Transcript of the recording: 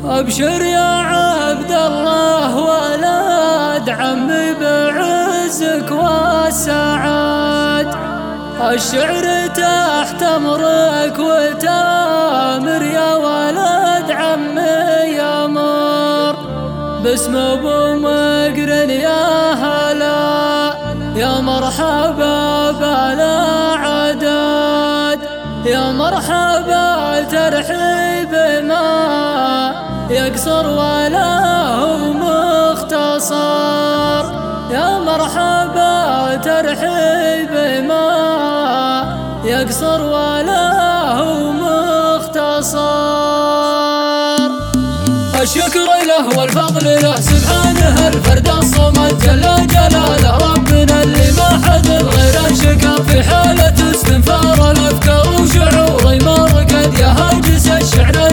أبشر يا عبد الله ولد عمي بعزك والسعاد، الشعر تحت أمرك وتامر يا ولد عمي يامر، باسم أبو مقرن يا هلا يا مرحبا بلا عداد، يا مرحبا ترحيب ما يقصر ولا هو مختصر، يا مرحبا ترحيب ما يقصر ولا هو مختصر. الشكر له والفضل له سبحانه الفرد الصمد جل جلاله، ربنا اللي ما حد غيره شكر في حالة استنفار الافكار وشعوري ما رقد يا هاجس الشعر